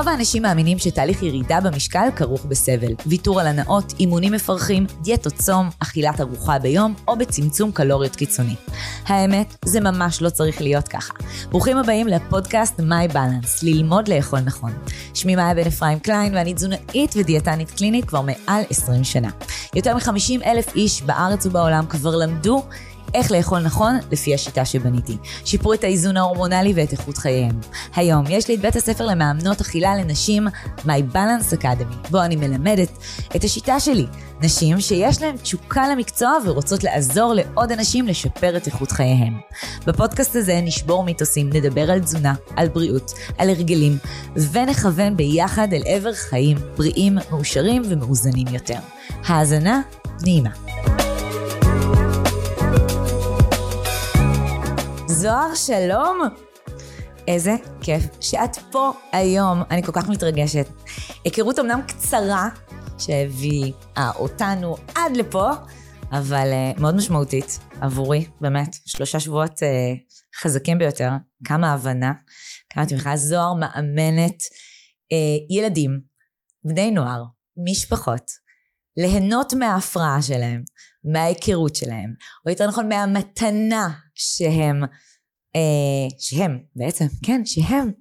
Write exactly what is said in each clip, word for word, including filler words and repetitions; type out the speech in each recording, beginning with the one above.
רוב האנשים מאמינים שתהליך ירידה במשקל כרוך בסבל, ויתור על הנאות, אימונים מפרכים, דיאטות צום, אכילת ארוחה ביום או בצמצום קלוריות קיצוני. האמת, זה ממש לא צריך להיות ככה. ברוכים הבאים לפודקאסט My Balance, ללמוד לאכול נכון. שמי מאיה בן אפרים קליין ואני תזונאית ודיאטנית קלינית כבר מעל עשרים שנה. יותר מ-חמישים אלף איש בארץ ובעולם כבר למדו איך לאכול נכון לפי השיטה שבניתי. שיפרו את האיזון ההורמונלי ואת איכות חייהם. היום יש לי את בית הספר למאמנות אכילה לנשים My Balance Academy, בו אני מלמדת את השיטה שלי. נשים שיש להן תשוקה למקצוע ורוצות לעזור לעוד אנשים לשפר את איכות חייהם. בפודקאסט הזה נשבור מיתוסים, נדבר על תזונה, על בריאות, על הרגלים, ונכוון ביחד אל עבר חיים בריאים, מאושרים ומאוזנים יותר. האזנה נעימה. זוהר, שלום. איזה כיף שאת פה היום. אני כל כך מתרגשת. היכרות אמנם קצרה שהביאה אותנו עד לפה, אבל uh, מאוד משמעותית עבורי, באמת. שלושה שבועות uh, חזקים ביותר. כמה הבנה, כמה תמיכה. זוהר מאמנת uh, ילדים, בני נוער, משפחות, ליהנות מההפרעה שלהם, מההיכרות שלהם, או יותר נכון מהמתנה שהם, אה, שהם בעצם, כן, שהם.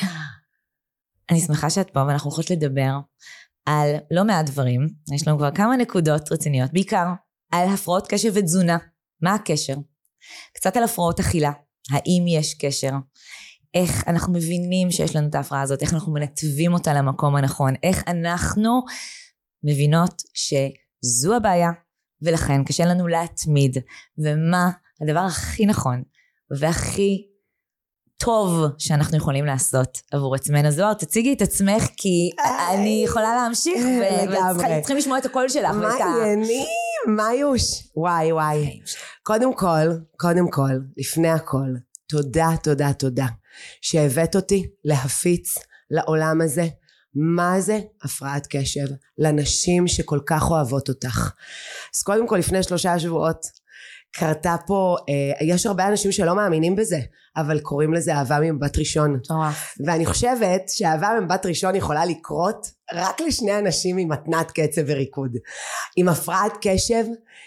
אני שמחה שאת פה ואנחנו יכולות לדבר על לא מעט דברים, יש לנו כבר כמה נקודות רציניות, בעיקר על הפרעות קשב ותזונה, מה הקשר? קצת על הפרעות אכילה, האם יש קשר? איך אנחנו מבינים שיש לנו את ההפרעה הזאת, איך אנחנו מנתבים אותה למקום הנכון, איך אנחנו מבינות שזו הבעיה, ולכן קשה לנו להתמיד, ומה הדבר הכי נכון, והכי טוב שאנחנו יכולים לעשות עבור עצמנו. זוהר, תציגי את עצמך, כי אני יכולה להמשיך, וצריכים לשמוע את הקול שלך. מה עניינים? מה יוש? וואי וואי. קודם כל, קודם כל, לפני הכל, תודה, תודה, תודה, שהבאת אותי להפיץ לעולם הזה, מה זה הפרעת קשב לנשים שכל כך אוהבות אותך. אז קודם כל, לפני שלושה שבועות קרתה פה, אה, יש הרבה אנשים שלא מאמינים בזה, אבל קוראים לזה אהבה ממבט ראשון. ואני חושבת שאהבה ממבט ראשון יכולה לקרות רק לשני אנשים עם מתנת קצב וריקוד. עם הפרעת קשב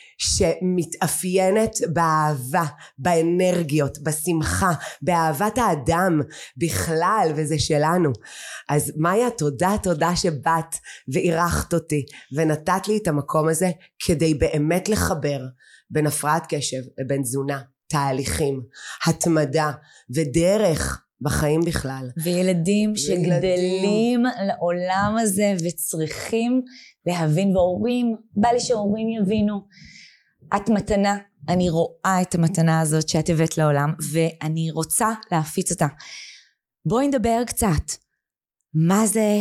שמתאפיינת באהבה, באנרגיות, בשמחה, באהבת האדם בכלל, וזה שלנו. אז מאיה, תודה, תודה שבאת ואירחת אותי, ונתת לי את המקום הזה, כדי באמת לחבר בין הפרעת קשב ובין תזונה, תהליכים, התמדה ודרך בחיים בכלל. וילדים שגדלים לעולם הזה וצריכים להבין, והורים, בא לי שהורים יבינו, את מתנה, אני רואה את המתנה הזאת שאת הבאת לעולם, ואני רוצה להפיץ אותה. בואי נדבר קצת, מה זה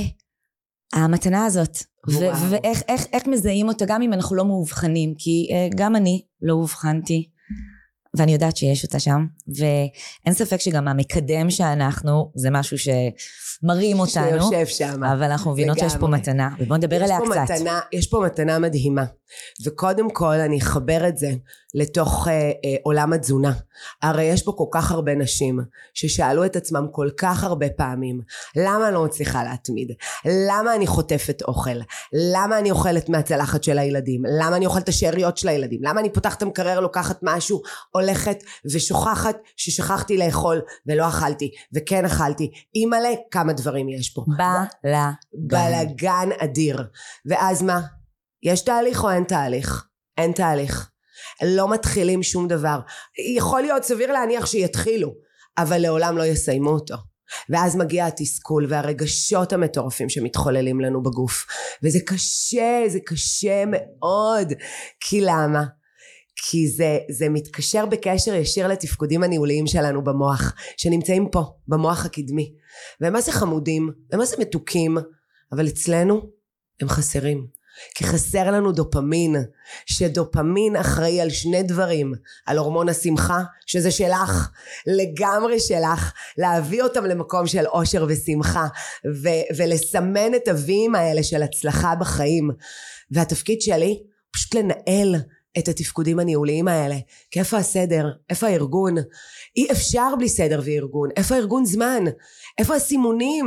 המתנה הזאת, ו- ואיך איך, איך מזהים אותה, גם אם אנחנו לא מאובחנים, כי uh, גם אני לא אובחנתי, ואני יודעת שיש אותה שם, ואין ספק שגם המקדם שאנחנו, זה משהו שמרים אותנו, שיושב שם. אבל אנחנו מבינות שיש פה מתנה, ובואו נדבר עליה קצת. מתנה, יש פה מתנה מדהימה, וקודם כל אני אחבר את זה לתוך אה, אה, עולם התזונה. הרי יש פה כל כך הרבה נשים ששאלו את עצמם כל כך הרבה פעמים, למה אני לא מצליחה להתמיד? למה אני חוטפת אוכל? למה אני אוכלת מהצלחת של הילדים? למה אני אוכלת השאריות של הילדים? למה אני פותחת את המקרר, לוקחת משהו, הולכת ושוכחת ששכחתי לאכול ולא אכלתי, וכן אכלתי? אימא'לה, כמה דברים יש פה. בלגן. בלגן אדיר. ואז מה? יש תהליך או אין תהליך? אין תהליך. לא מתחילים שום דבר. יכול להיות סביר להניח שיתחילו, אבל לעולם לא יסיימו אותו. ואז מגיע התסכול והרגשות המטורפים שמתחוללים לנו בגוף. וזה קשה, זה קשה מאוד. כי למה? כי זה, זה מתקשר בקשר ישיר לתפקודים הניהוליים שלנו במוח, שנמצאים פה, במוח הקדמי. ומה זה חמודים, ומה זה מתוקים, אבל אצלנו הם חסרים. כי חסר לנו דופמין, שדופמין אחראי על שני דברים, על הורמון השמחה, שזה שלך, לגמרי שלך, להביא אותם למקום של אושר ושמחה, ו- ולסמן את הווים האלה של הצלחה בחיים. והתפקיד שלי, פשוט לנהל את התפקודים הניהוליים האלה. כי איפה הסדר? איפה הארגון? אי אפשר בלי סדר וארגון. איפה הארגון זמן? איפה הסימונים?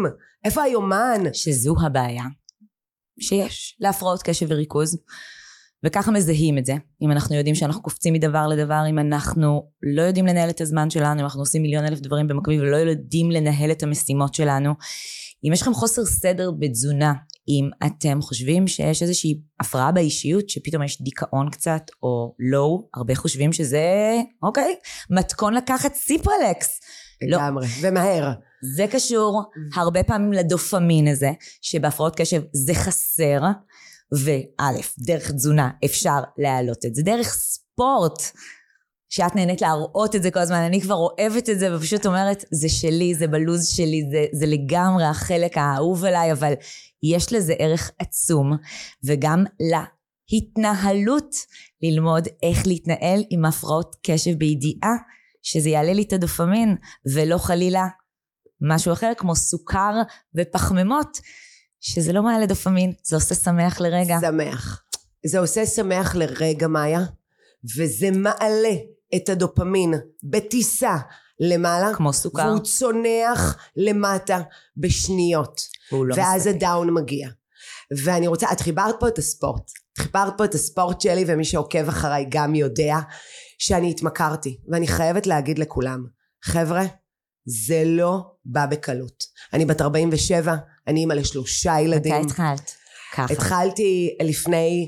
איפה היומן? שזו הבעיה שיש להפרעות קשב וריכוז, וככה מזהים את זה. אם אנחנו יודעים שאנחנו קופצים מדבר לדבר, אם אנחנו לא יודעים לנהל את הזמן שלנו, אם אנחנו עושים מיליון אלף דברים במקביל ולא יודעים לנהל את המשימות שלנו, אם יש לכם חוסר סדר בתזונה, אם אתם חושבים שיש איזושהי הפרעה באישיות, שפתאום יש דיכאון קצת או לואו, הרבה חושבים שזה, אוקיי, מתכון לקחת סיפרלקס. לגמרי, לא. ומהר. זה קשור הרבה פעמים לדופמין הזה, שבהפרעות קשב זה חסר, וא', דרך תזונה אפשר להעלות את זה, דרך ספורט, שאת נהנית להראות את זה כל הזמן, אני כבר אוהבת את זה, ופשוט אומרת, זה שלי, זה בלוז שלי, זה, זה לגמרי החלק האהוב עליי, אבל יש לזה ערך עצום, וגם להתנהלות, ללמוד איך להתנהל עם הפרעות קשב בידיעה, שזה יעלה לי את הדופמין, ולא חלילה משהו אחר, כמו סוכר ופחמימות, שזה לא מעלה דופמין, זה עושה שמח לרגע. שמח. זה עושה שמח לרגע, מאיה, וזה מעלה את הדופמין בטיסה למעלה. כמו סוכר. והוא צונח למטה בשניות. לא ואז מסתכל. הדאון מגיע. ואני רוצה, את חיברת פה את הספורט. חיברת פה את הספורט שלי, ומי שעוקב אחריי גם יודע שאני התמכרתי. ואני חייבת להגיד לכולם, חבר'ה, זה לא בא בקלות. אני בת ארבעים ושבע, אני אימא לשלושה ילדים. מתי התחלת? ככה. התחלתי לפני,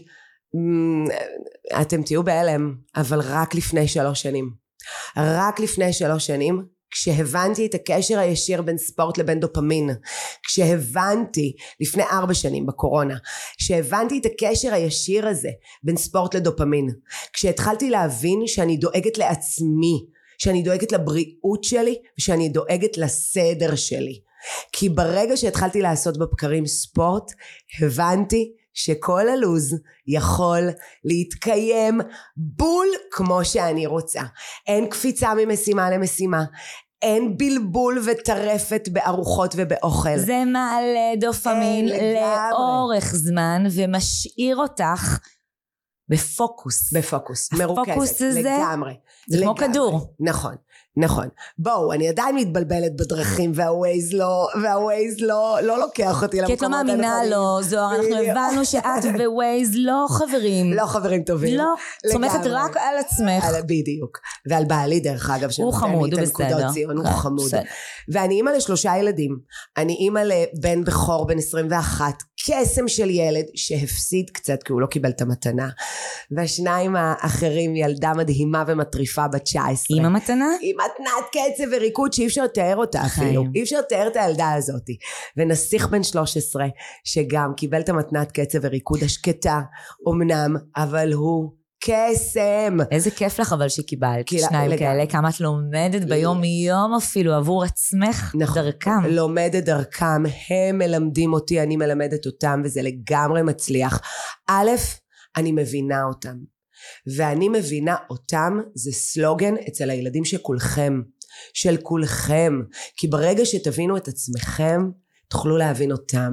אתם תהיו בהלם, אבל רק לפני שלוש שנים. רק לפני שלוש שנים, כשהבנתי את הקשר הישיר בין ספורט לבין דופמין, כשהבנתי לפני ארבע שנים בקורונה, כשהבנתי את הקשר הישיר הזה בין ספורט לדופמין, כשהתחלתי להבין שאני דואגת לעצמי, שאני דואגת לבריאות שלי, ושאני דואגת לסדר שלי. כי ברגע שהתחלתי לעשות בבקרים ספורט, הבנתי שכל הלוז יכול להתקיים בול כמו שאני רוצה. אין קפיצה ממשימה למשימה, אין בלבול וטרפת בארוחות ובאוכל. זה מעלה דופמין לאורך זמן, ומשאיר אותך בפוקוס. בפוקוס, מרוכזת. הפוקוס הזה, לגמרי. זה כמו לגמרי. כדור. נכון, נכון. בואו, אני עדיין מתבלבלת בדרכים, והווייז לא, והווייז לא, לא לוקח אותי למקומות. כי את לא מאמינה לו, זוהר, אנחנו הבנו שאת ווייז לא חברים. לא חברים טובים. לא, סומכת רק על עצמך. בדיוק. ועל בעלי דרך אגב, הוא חמוד, הוא בסדר. ציון, הוא חמוד. ואני אימא לשלושה ילדים. אני אימא לבן בכור בן עשרים ואחת, קסם של ילד שהפסיד קצת, כי הוא לא קיבל את המתנה. והשניים האחרים, ילדה מדהימה ומטריפה בת תשע עשרה. עם המתנה? עם מתנת קצב וריקוד שאי אפשר לתאר אותה אפילו. אי אפשר לתאר את הילדה הזאת. ונסיך בן שלוש עשרה, שגם קיבל את המתנת קצב וריקוד השקטה, אמנם, אבל הוא קסם. איזה כיף לך אבל שקיבלת שניים כאלה, כמה את לומדת ביום יום אפילו עבור עצמך דרכם. לומדת דרכם, הם מלמדים אותי, אני מלמדת אותם, וזה לגמרי מצליח. א', אני מבינה אותם. ואני מבינה אותם, זה סלוגן אצל הילדים של כולכם, של כולכם, כי ברגע שתבינו את עצמכם, תוכלו להבין אותם.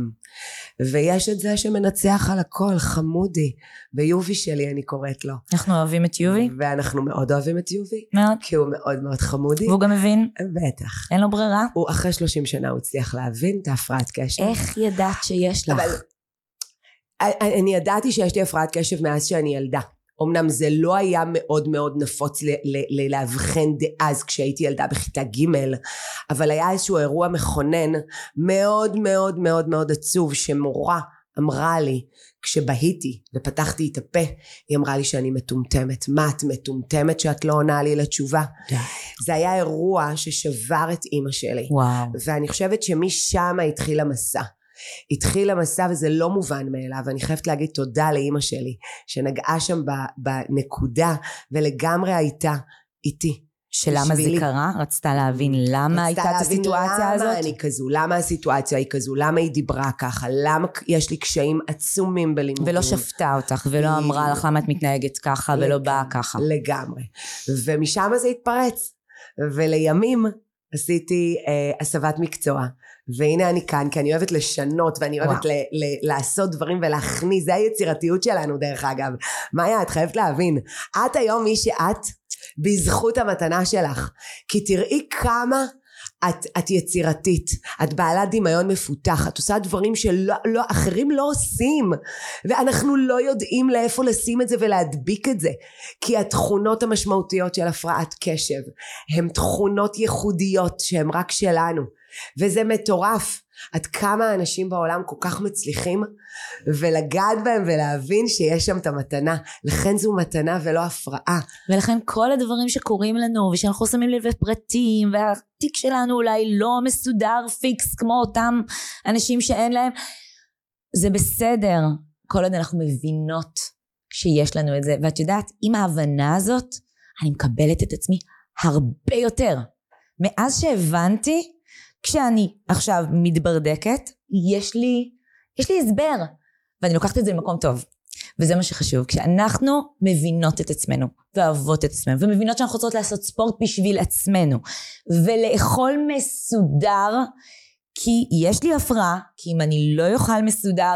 ויש את זה שמנצח על הכל, חמודי, ויובי שלי אני קוראת לו. אנחנו אוהבים את יובי? ואנחנו מאוד אוהבים את יובי. מאוד. כי הוא מאוד מאוד חמודי. והוא גם מבין? בטח. אין לו ברירה? הוא אחרי שלושים שנה הוא הצליח להבין את ההפרעת קשב. איך ידעת שיש לך? אבל אני ידעתי שיש לי הפרעת קשב מאז שאני ילדה. אמנם זה לא היה מאוד מאוד נפוץ להבחן דאז כשהייתי ילדה בכיתה ג', אבל היה איזשהו אירוע מכונן מאוד מאוד מאוד מאוד עצוב, שמורה אמרה לי כשבהיתי ופתחתי את הפה, היא אמרה לי שאני מטומטמת. מה את מטומטמת שאת לא עונה לי לתשובה? זה היה אירוע ששבר את אמא שלי. וואו. ואני חושבת שמשם התחיל המסע. התחיל המסע, וזה לא מובן מאליו. אני חייבת להגיד תודה לאמא שלי שנגעה שם בנקודה ולגמרי הייתה איתי. שלמה זה קרה? רצתה להבין למה הייתה את הסיטואציה הזאת? למה אני כזו, למה הסיטואציה היא כזו, למה היא דיברה ככה, למה יש לי קשיים עצומים בלימודים. ולא שפטה אותך, ולא אמרה לך למה את מתנהגת ככה, ולא באה ככה. לגמרי. ומשם זה התפרץ. ולימים עשיתי אה, הסבת מקצוע. והנה אני כאן, כי אני אוהבת לשנות, ואני אוהבת ל- ל- לעשות דברים ולהכניס, זה היצירתיות שלנו דרך אגב. מאיה, את חייבת להבין, את היום מי שאת, בזכות המתנה שלך, כי תראי כמה את, את יצירתית, את בעלת דמיון מפותח, את עושה דברים שאחרים לא, לא עושים, ואנחנו לא יודעים לאיפה לשים את זה ולהדביק את זה, כי התכונות המשמעותיות של הפרעת קשב, הן תכונות ייחודיות שהן רק שלנו, וזה מטורף, עד כמה אנשים בעולם כל כך מצליחים, ולגעת בהם ולהבין שיש שם את המתנה, לכן זו מתנה ולא הפרעה. ולכן כל הדברים שקורים לנו, ושאנחנו שמים לב לפרטים, והתיק שלנו אולי לא מסודר פיקס, כמו אותם אנשים שאין להם, זה בסדר, כל עוד אנחנו מבינות שיש לנו את זה, ואת יודעת, עם ההבנה הזאת, אני מקבלת את עצמי הרבה יותר. מאז שהבנתי, כשאני עכשיו מתברדקת, יש לי, יש לי הסבר, ואני לוקחת את זה למקום טוב. וזה מה שחשוב, כשאנחנו מבינות את עצמנו, ואוהבות את עצמנו, ומבינות שאנחנו רוצות לעשות ספורט בשביל עצמנו, ולאכול מסודר, כי יש לי הפרעה, כי אם אני לא אוכל מסודר,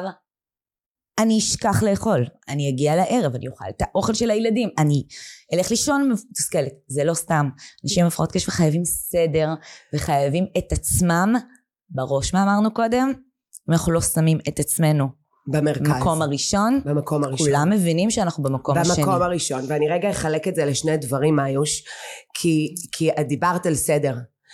אני אשכח לאכול, אני אגיע לערב, אני אוכל את האוכל של הילדים, אני אלך לישון מתוסכלת, זה לא סתם, אנשים עם הפרעות קשב חייבים סדר, וחייבים את עצמם בראש, מה אמרנו קודם? אם אנחנו לא שמים את עצמנו במרכז, במקום הראשון, במקום הראשון, כולם מבינים שאנחנו במקום השני. במקום הראשון, ואני רגע אחלק את זה לשני דברים, מאיוש, כי, כי את דיברת על סדר,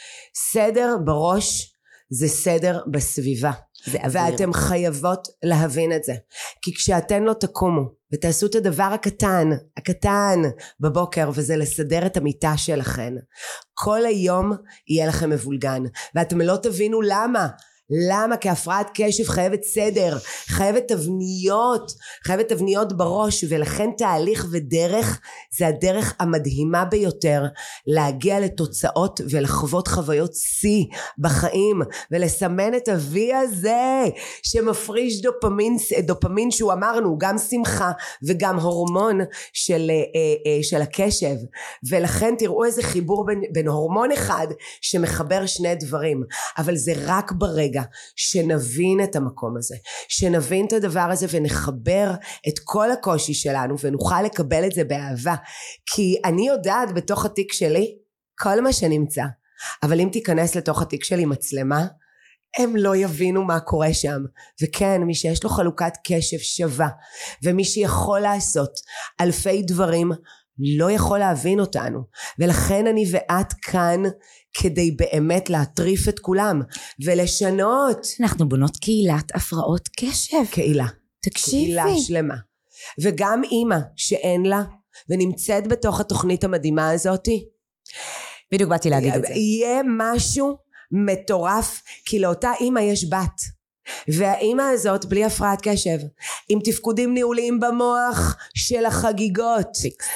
סדר בראש זה סדר בסביבה, ואתם חייבות להבין את זה, כי כשאתן לא תקומו ותעשו את הדבר הקטן הקטן בבוקר, וזה לסדר את המיטה שלכן, כל היום יהיה לכם מבולגן, ואתם לא תבינו למה למה? כי הפרעת קשב חייבת סדר, חייבת תבניות, חייבת תבניות בראש, ולכן תהליך ודרך זה הדרך המדהימה ביותר להגיע לתוצאות ולחוות חוויות שיא בחיים, ולסמן את ה-V הזה שמפריש דופמין, דופמין שהוא אמרנו, הוא גם שמחה וגם הורמון של, של הקשב, ולכן תראו איזה חיבור בין, בין הורמון אחד שמחבר שני דברים, אבל זה רק ברגע שנבין את המקום הזה, שנבין את הדבר הזה ונחבר את כל הקושי שלנו ונוכל לקבל את זה באהבה, כי אני יודעת בתוך התיק שלי כל מה שנמצא, אבל אם תיכנס לתוך התיק שלי מצלמה, הם לא יבינו מה קורה שם. וכן, מי שיש לו חלוקת קשב שווה, ומי שיכול לעשות אלפי דברים, לא יכול להבין אותנו, ולכן אני ואת כאן כדי באמת להטריף את כולם ולשנות. אנחנו בונות קהילת הפרעות קשב. קהילה. תקשיבי. קהילה שלמה. וגם אימא שאין לה ונמצאת בתוך התוכנית המדהימה הזאת, בדיוק באתי להגיד את זה. יהיה משהו מטורף, כי לאותה אימא יש בת, והאימא הזאת בלי הפרעת קשב, עם תפקודים ניהוליים במוח של החגיגות,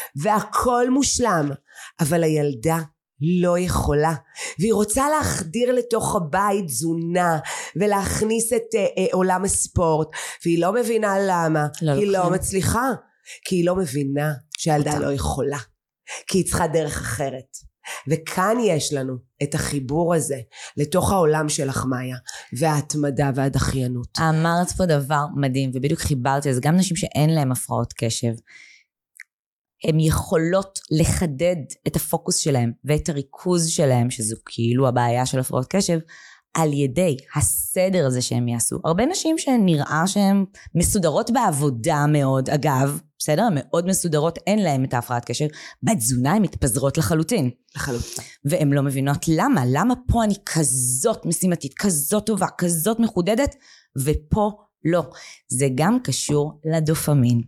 והכל מושלם, אבל הילדה לא יכולה, והיא רוצה להחדיר לתוך הבית תזונה, ולהכניס את אה, אה, עולם הספורט, והיא לא מבינה למה, לא היא לא, לא מצליחה, כי היא לא מבינה שהילדה לא יכולה, כי היא צריכה דרך אחרת. וכאן יש לנו את החיבור הזה לתוך העולם שלך מאיה, וההתמדה והדחיינות. אמרת פה דבר מדהים, ובדיוק חיברתי, אז גם נשים שאין להם הפרעות קשב, הן יכולות לחדד את הפוקוס שלהם ואת הריכוז שלהם, שזו כאילו הבעיה של הפרעות קשב, על ידי הסדר הזה שהם יעשו. הרבה נשים שנראה שהן מסודרות בעבודה מאוד, אגב, בסדר? מאוד מסודרות, אין להן את ההפרעת קשב, בתזונה הן מתפזרות לחלוטין. לחלוטין. והן לא מבינות למה, למה פה אני כזאת משימתית, כזאת טובה, כזאת מחודדת, ופה לא. זה גם קשור לדופמין.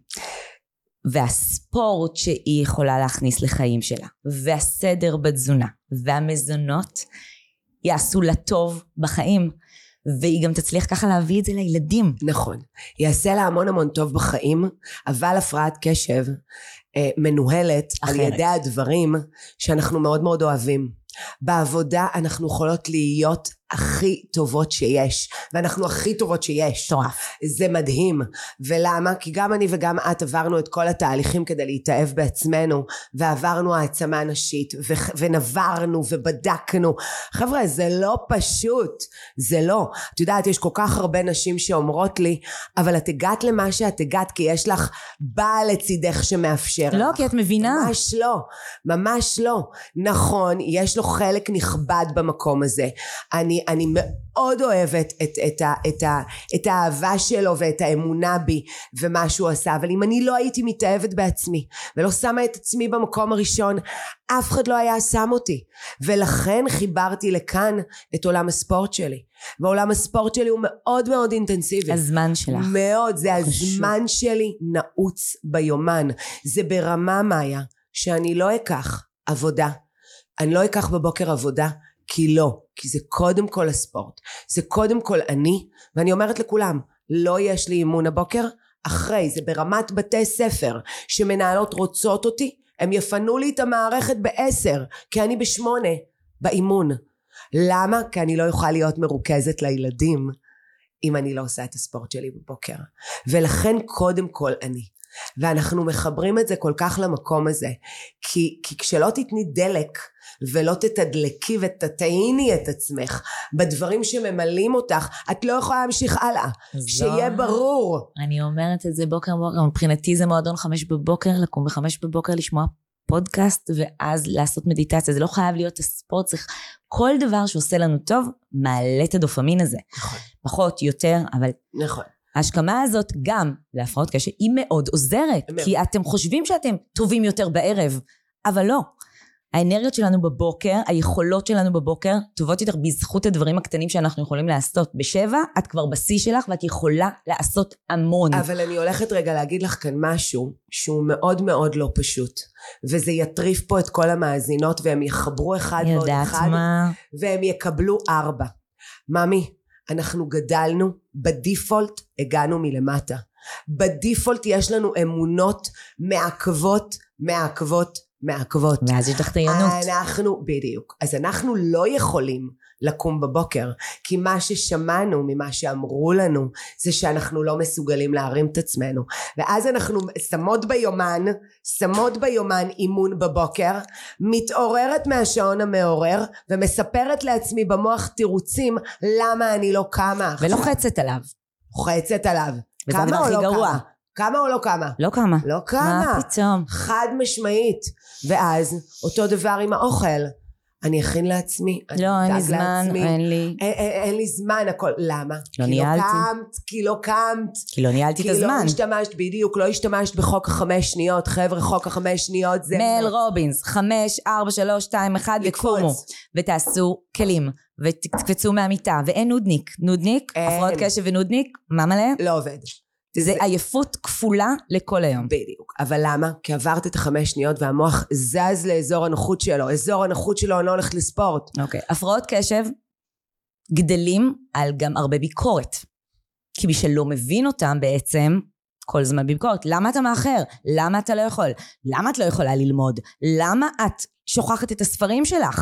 והספורט שהיא יכולה להכניס לחיים שלה, והסדר בתזונה, והמזונות, יעשו לה טוב בחיים, והיא גם תצליח ככה להביא את זה לילדים. נכון, יעשה לה המון המון טוב בחיים, אבל הפרעת קשב אה, מנוהלת אחרת. על ידי הדברים שאנחנו מאוד מאוד אוהבים. בעבודה אנחנו יכולות להיות הכי טובות שיש, ואנחנו הכי טובות שיש. טוב. זה מדהים. ולמה? כי גם אני וגם את עברנו את כל התהליכים כדי להתאהב בעצמנו, ועברנו העצמה נשית, ו- ונברנו ובדקנו. חבר'ה, זה לא פשוט. זה לא. את יודעת, יש כל כך הרבה נשים שאומרות לי, אבל את הגעת למה שאת הגעת, כי יש לך בעל לצידך שמאפשר לא, לך. כי את מבינה. ממש לא. ממש לא. נכון, יש לו חלק נכבד במקום הזה. אני, אני מאוד אוהבת את, את, ה, את, ה, את האהבה שלו ואת האמונה בי ומה שהוא עשה, אבל אם אני לא הייתי מתאהבת בעצמי ולא שמה את עצמי במקום הראשון, אף אחד לא היה שם אותי. ולכן חיברתי לכאן את עולם הספורט שלי. ועולם הספורט שלי הוא מאוד מאוד אינטנסיבי. הזמן שלך. מאוד, זה חשוב. הזמן שלי נעוץ ביומן. זה ברמה מאיה שאני לא אקח עבודה. אני לא אקח בבוקר עבודה, כי לא. כי זה קודם כל הספורט. זה קודם כל אני, ואני אומרת לכולם, לא יש לי אימון הבוקר, אחרי, זה ברמת בתי ספר, שמנהלות רוצות אותי, הם יפנו לי את המערכת בעשר, כי אני בשמונה, באימון. למה? כי אני לא יוכל להיות מרוכזת לילדים, אם אני לא עושה את הספורט שלי בבוקר. ולכן קודם כל אני. ואנחנו מחברים את זה כל כך למקום הזה, כי, כי כשלא תתני דלק, ולא תתדלקי ותטעיני את עצמך, בדברים שממלאים אותך, את לא יכולה להמשיך הלאה. שיהיה ברור. אני אומרת את זה בוקר בוקר, מבחינתי זה מועדון חמש בבוקר, לקום בחמש בבוקר לשמוע פודקאסט, ואז לעשות מדיטציה. זה לא חייב להיות הספורט, צריך כל דבר שעושה לנו טוב, מעלה את הדופמין הזה. נכון. פחות, יותר, אבל... נכון. ההשכמה הזאת גם להפרעות קשב היא מאוד עוזרת, מאוד. כי אתם חושבים שאתם טובים יותר בערב, אבל לא. האנרגיות שלנו בבוקר, היכולות שלנו בבוקר, טובות יותר בזכות הדברים הקטנים שאנחנו יכולים לעשות. בשבע, את כבר בשיא שלך ואת יכולה לעשות המון. אבל אני הולכת רגע להגיד לך כאן משהו, שהוא מאוד מאוד לא פשוט. וזה יטריף פה את כל המאזינות, והם יחברו אחד ועוד אחד, מה? והם יקבלו ארבע. ממי, אנחנו גדלנו, בדיפולט הגענו מלמטה. בדיפולט יש לנו אמונות מעכבות, מעכבות, מעכבות. ואז יש תחתיונות. אנחנו, בדיוק. אז אנחנו לא יכולים לקום בבוקר, כי מה ששמענו ממה שאמרו לנו, זה שאנחנו לא מסוגלים להרים את עצמנו. ואז אנחנו שמות ביומן, שמות ביומן אימון בבוקר, מתעוררת מהשעון המעורר, ומספרת לעצמי במוח תירוצים, למה אני לא קמה. ולוחצת עליו. לוחצת עליו. וזה הדבר הכי גרוע. כמה או לא כמה? לא כמה. לא כמה. מה פתאום? חד משמעית. ואז אותו דבר עם האוכל. אני אכין לעצמי. לא, אין לי זמן, אין לי. אין, אין, אין לי זמן, הכל. למה? לא כי ניהלתי. לא קמת, כי לא קמת. כי לא ניהלתי את הזמן. כי לא השתמשת, בדיוק, לא השתמשת בחוק החמש שניות. חבר'ה, חוק החמש שניות זה... מל רובינס, חמש, ארבע, שלוש, שתיים, אחד, וקפומו. ותעשו כלים, ותקפצו מהמיטה, ואין נודניק. נודניק, הפרעות קשב ונודניק, מה מלא? לא עובד. זה עייפות כפולה לכל היום. בדיוק. אבל למה? כי עברת את החמש שניות והמוח זז לאזור הנוחות שלו. אזור הנוחות שלו לא הולך לספורט. אוקיי. הפרעות קשב גדלים על גם הרבה ביקורת. כי מי שלא מבין אותם בעצם כל זמן בביקורת. למה אתה מאחר? למה אתה לא יכול? למה את לא יכולה ללמוד? למה את שוכחת את הספרים שלך?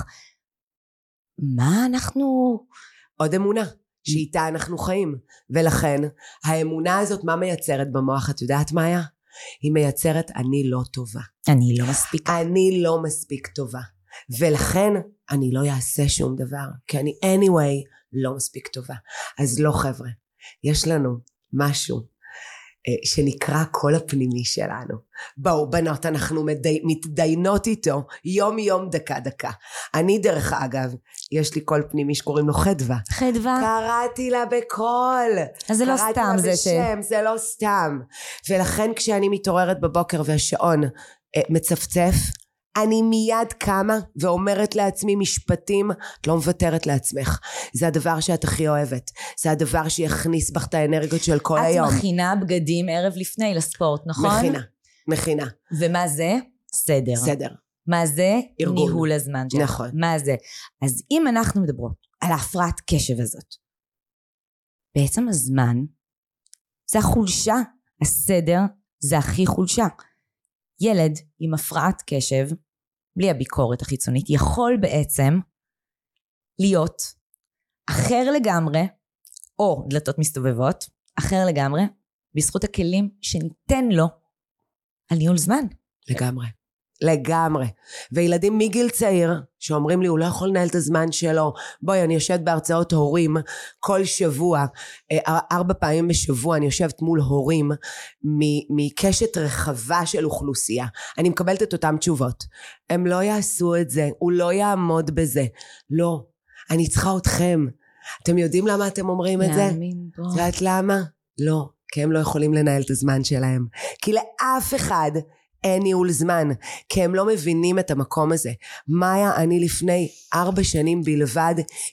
מה אנחנו... עוד אמונה. שאיתה אנחנו חיים. ולכן, האמונה הזאת, מה מייצרת במוח? את יודעת מה היה? היא מייצרת, אני לא טובה. אני לא מספיק. אני לא מספיק טובה. ולכן, אני לא אעשה שום דבר. כי אני, anyway, לא מספיק טובה. אז לא, חבר'ה. יש לנו משהו שנקרא קול הפנימי שלנו. בואו, בנות, אנחנו מדי, מתדיינות איתו יום יום דקה דקה. אני דרך אגב, יש לי קול פנימי שקוראים לו חדווה. חדווה? קראתי לה בקול. אז זה לא סתם זה ש... קראתי לה בשם, זה לא סתם. ולכן כשאני מתעוררת בבוקר והשעון אה, מצפצף, אני מיד קמה ואומרת לעצמי משפטים, את לא מוותרת לעצמך. זה הדבר שאת הכי אוהבת. זה הדבר שיכניס בך את האנרגיות של כל את היום. את מכינה בגדים ערב לפני לספורט, נכון? מכינה, מכינה. ומה זה? סדר. סדר. מה זה? ארגון. ניהול הזמן שלך. נכון. מה זה? אז אם אנחנו מדברות על ההפרעת קשב הזאת, בעצם הזמן זה החולשה, הסדר זה הכי חולשה. ילד עם הפרעת קשב, בלי הביקורת החיצונית, יכול בעצם להיות אחר לגמרי, או דלתות מסתובבות, אחר לגמרי, בזכות הכלים שניתן לו על ניהול זמן. לגמרי. לגמרי. וילדים מגיל צעיר, שאומרים לי, הוא לא יכול לנהל את הזמן שלו, בואי, אני יושבת בהרצאות הורים, כל שבוע, ארבע פעמים בשבוע, אני יושבת מול הורים, מקשת רחבה של אוכלוסייה. אני מקבלת את אותם תשובות. הם לא יעשו את זה, הוא לא יעמוד בזה. לא. אני צריכה אתכם. אתם יודעים למה אתם אומרים את זה? את יודעת למה? לא. כי הם לא יכולים לנהל את הזמן שלהם. כי לאף אחד אין ניהול זמן, כי הם לא מבינים את המקום הזה. מאיה, אני לפני ארבע שנים בלבד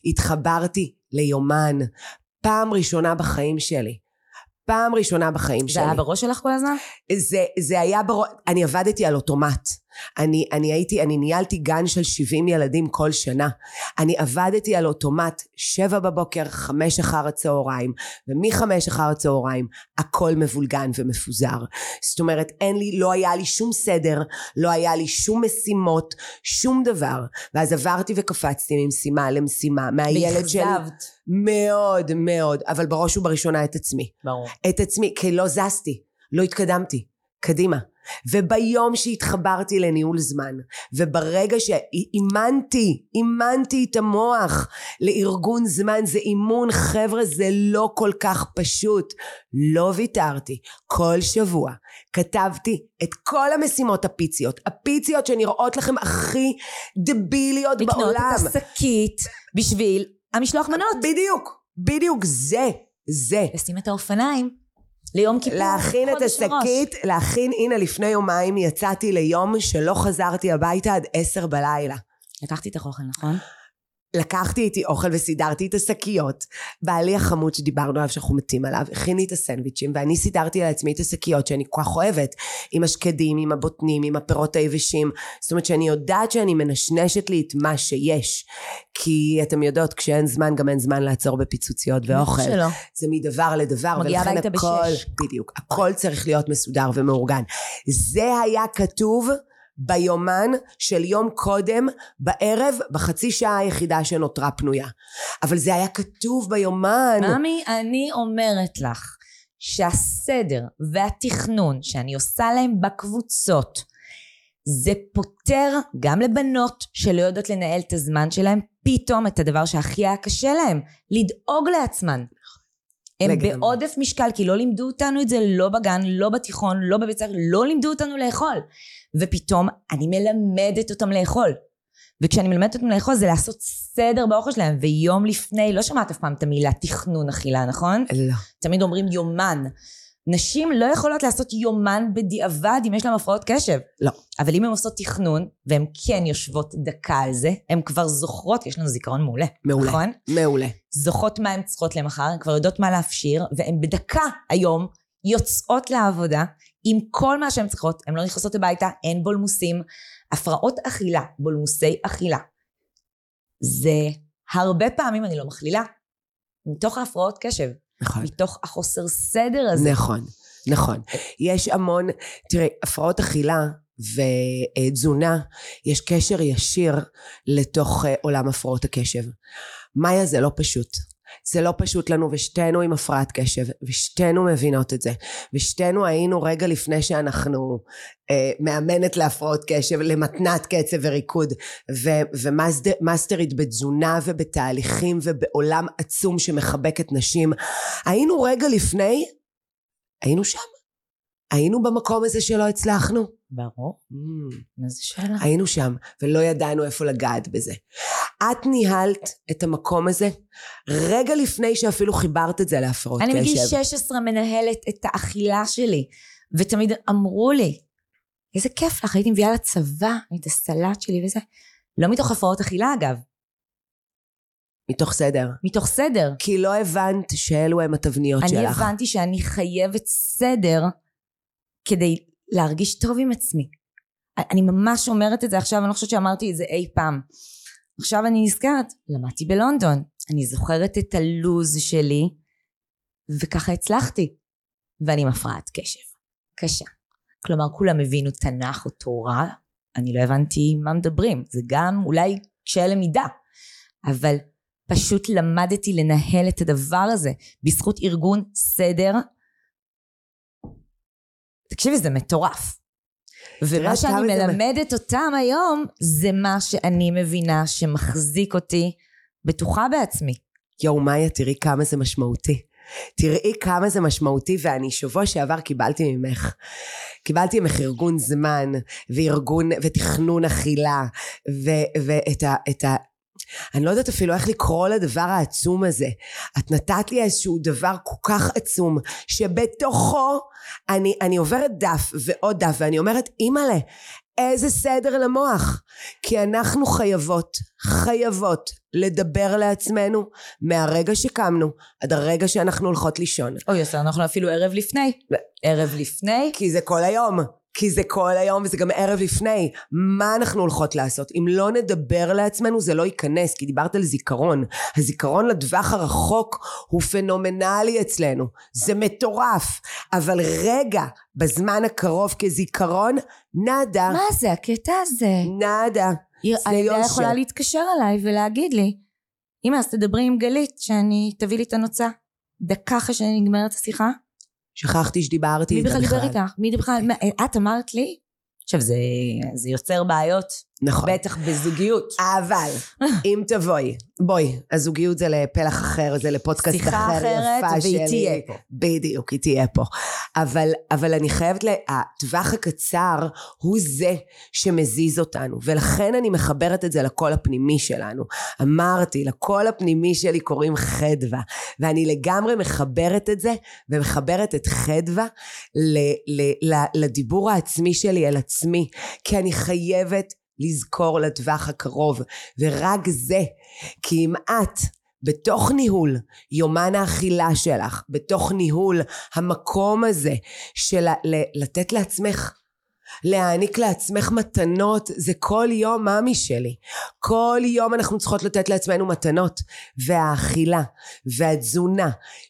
התחברתי ליומן. פעם ראשונה בחיים שלי. פעם ראשונה בחיים שלי. זה היה בראש שלך כל הזמן? זה, זה היה בראש, אני עבדתי על אוטומט. אני, אני הייתי, אני ניהלתי גן של שבעים ילדים כל שנה. אני עבדתי על אוטומט שבע בבוקר, חמש אחר הצהריים, ומחמש אחר הצהריים הכל מבולגן ומפוזר. זאת אומרת, אין לי, לא היה לי שום סדר, לא היה לי שום משימות, שום דבר. ואז עברתי וקפצתי ממשימה למשימה, מהילד שלי. והתחזבת. מאוד מאוד, אבל בראש ובראשונה את עצמי. ברור. את עצמי, כי לא זזתי, לא התקדמתי, קדימה. וביום שהתחברתי לניהול זמן, וברגע שאימנתי, אימנתי את המוח לארגון זמן, זה אימון, חבר'ה, זה לא כל כך פשוט. לא ויתרתי. כל שבוע כתבתי את כל המשימות הפיציות, הפיציות שנראות לכם הכי דביליות בעולם. לקנות את השקית בשביל המשלוח מנות. בדיוק, בדיוק, זה, זה. לשים את האופניים. ליום כיפור. להכין את השקית, להכין, הנה לפני יומיים יצאתי ליום שלא חזרתי הביתה עד עשר בלילה. לקחתי את האוכל, נכון? לקחתי איתי אוכל וסידרתי את השקיות. בעלי החמוד שדיברנו עליו שאנחנו מתים עליו, הכיני את הסנדוויצ'ים, ואני סידרתי לעצמי את השקיות שאני כל כך אוהבת, עם השקדים, עם הבוטנים, עם הפירות היבשים. זאת אומרת שאני יודעת שאני מנשנשת לי את מה שיש. כי אתם יודעות, כשאין זמן גם אין זמן לעצור בפיצוציות ואוכל. שלא. זה מדבר לדבר, ולכן הכל, בדיוק, הכל צריך להיות מסודר ומאורגן. זה היה כתוב ביומן של יום קודם בערב בחצי שעה היחידה שנותרה פנויה, אבל זה היה כתוב ביומן. ממי, אני אומרת לך שהסדר והתכנון שאני עושה להם בקבוצות זה פותר גם לבנות שלא יודעות לנהל את הזמן שלהם פתאום את הדבר שהכי היה קשה להם, לדאוג לעצמן. הם לגמרי. בעודף משקל, כי לא לימדו אותנו את זה לא בגן, לא בתיכון, לא בבית ספר, לא לימדו אותנו לאכול. ופתאום אני מלמדת אותם לאכול. וכשאני מלמדת אותם לאכול זה לעשות סדר באוכל שלהם. ויום לפני, לא שמעת אף פעם את המילה תכנון אכילה, נכון? לא. תמיד אומרים יומן. נשים לא יכולות לעשות יומן בדיעבד אם יש להם הפרעות קשב. לא. אבל אם הן עושות תכנון, והן כן יושבות דקה על זה, הן כבר זוכרות, יש לנו זיכרון מעולה. מעולה. נכון? מעולה. זוכות מה הן צריכות למחר, הן כבר יודעות מה להפשיר, והן בדקה היום יוצאות לעבודה, עם כל מה שהן צריכות, הן לא נכנסות הביתה, אין בולמוסים, הפרעות אכילה, בולמוסי אכילה. זה הרבה פעמים אני לא מכלילה, מתוך ההפרעות קשב. נכון. מתוך החוסר סדר הזה. נכון, נכון. יש המון, תראי, הפרעות אכילה ותזונה, יש קשר ישיר לתוך עולם הפרעות הקשב. מאיה, זה לא פשוט. זה לא פשוט לנו, ושתינו עם הפרעת קשב, ושתינו מבינות את זה. ושתינו היינו רגע לפני שאנחנו אה, מאמנת להפרעות קשב, למתנת קצב וריקוד, ומאסטרית בתזונה ובתהליכים ובעולם עצום שמחבק את נשים. היינו רגע לפני, היינו שם. היינו במקום הזה שלא הצלחנו. ברור. מה זה שאלה? היינו שם, ולא ידענו איפה לגעת בזה. את ניהלת את המקום הזה, רגע לפני שאפילו חיברת את זה להפרעות קשב. אני בגיל שש עשרה מנהלת את האכילה שלי, ותמיד אמרו לי, איזה כיף לך, הייתי מביאה לצבא, את הסלט שלי וזה. לא מתוך הפרעות אכילה אגב. מתוך סדר. מתוך סדר. כי לא הבנת שאלו הם התבניות אני שלך. אני הבנתי שאני חייבת סדר, כדי להרגיש טוב עם עצמי. אני ממש אומרת את זה עכשיו, אני לא חושבת שאמרתי את זה אי פעם. עכשיו אני נזכרת, למדתי בלונדון, אני זוכרת את הלוז שלי, וככה הצלחתי. ואני עם הפרעת קשב. קשה. כלומר, כולם הבינו תנ"ך או תורה, אני לא הבנתי מה מדברים. זה גם אולי קשה למידה. אבל פשוט למדתי לנהל את הדבר הזה, בזכות ארגון סדר. תקשיבי, זה מטורף. ומה שאני מלמדת אותם היום, זה מה שאני מבינה שמחזיק אותי בטוחה בעצמי. יואו, מאיה, תראי כמה זה משמעותי. תראי כמה זה משמעותי, ואני שבוע שעבר קיבלתי ממך. קיבלתי ממך ארגון זמן, וארגון, ותכנון אכילה, ו- ואת ה... את ה אני לא יודעת אפילו איך לקרוא לדבר העצום הזה. את נתת לי איזשהו דבר כל כך עצום, שבתוכו אני, אני עוברת דף ועוד דף, ואני אומרת, אימא'לה, איזה סדר למוח. כי אנחנו חייבות, חייבות לדבר לעצמנו מהרגע שקמנו, עד הרגע שאנחנו הולכות לישון. אוי, אז אנחנו אפילו ערב לפני. ערב לפני. כי זה כל היום. כי זה כל היום וזה גם ערב לפני. מה אנחנו הולכות לעשות? אם לא נדבר לעצמנו זה לא ייכנס, כי דיברת על זיכרון. הזיכרון לטווח הרחוק הוא פנומנלי אצלנו. זה מטורף. אבל רגע, בזמן הקרוב כזיכרון, נדה. מה זה הקטע הזה? נדה. אני יכולה להתקשר אליי ולהגיד לי, אמא, אז תדברי עם גלית שאני תביא לי את הנוצה. דקה אחרי שאני נגמרת השיחה. שכחתי שדיברתי איתה בכלל. מי בכלל דיבר איתך? מי בכלל? את אמרת לי? עכשיו זה, זה יוצר בעיות. נכון. בטח בזוגיות. אבל, אם תבואי, בואי, הזוגיות זה לפלח אחר, זה לפודקאסט אחר. שיחה אחרת, והיא תהיה פה. בדיוק, היא תהיה פה. אבל, אבל אני חייבת, הטווח הקצר הוא זה שמזיז אותנו, ולכן אני מחברת את זה לקול הפנימי שלנו. אמרתי, לקול הפנימי שלי קוראים חדווה, ואני לגמרי מחברת את זה, ומחברת את חדווה ל, ל, ל, לדיבור העצמי שלי על עצמי, כי אני חייבת לזכור לטווח הקרוב, ורק זה, כי אם את בתוך ניהול יומן האכילה שלך, בתוך ניהול המקום הזה של לתת לעצמך, להעניק לעצמך מתנות, זה כל יום מאמי שלי. כל יום אנחנו צריכות לתת לעצמנו מתנות, והאכילה והתזונה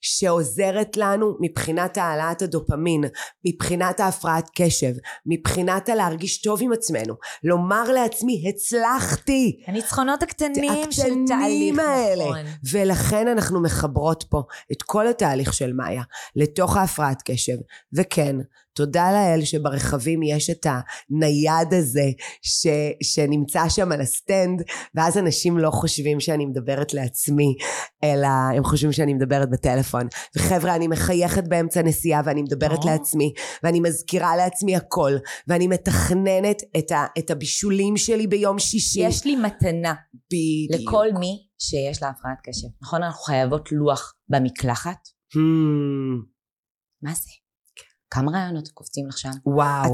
שעוזרת לנו מבחינת העלאת הדופמין, מבחינת ההפרעת קשב, מבחינת הלהרגיש טוב עם עצמנו, לומר לעצמי הצלחתי. הניצחונות הקטנים, הקטנים של תהליך האלה. נכון. ולכן אנחנו מחברות פה את כל התהליך של מאיה לתוך ההפרעת קשב. וכן, תודה לאל שברחבים יש את הנייד הזה ש, שנמצא שם על הסטנד, ואז אנשים לא חושבים שאני מדברת לעצמי, אלא הם חושבים שאני מדברת בטלפון. וחבר'ה, אני מחייכת באמצע נסיעה ואני מדברת oh. לעצמי, ואני מזכירה לעצמי הכל, ואני מתכננת את, ה, את הבישולים שלי ביום שישי. יש לי מתנה בדיוק. לכל מי שיש לה הפרעת קשב. נכון, אנחנו חייבות לוח במקלחת? Hmm. מה זה? כמה רעיונות קופצים לך שם? וואו.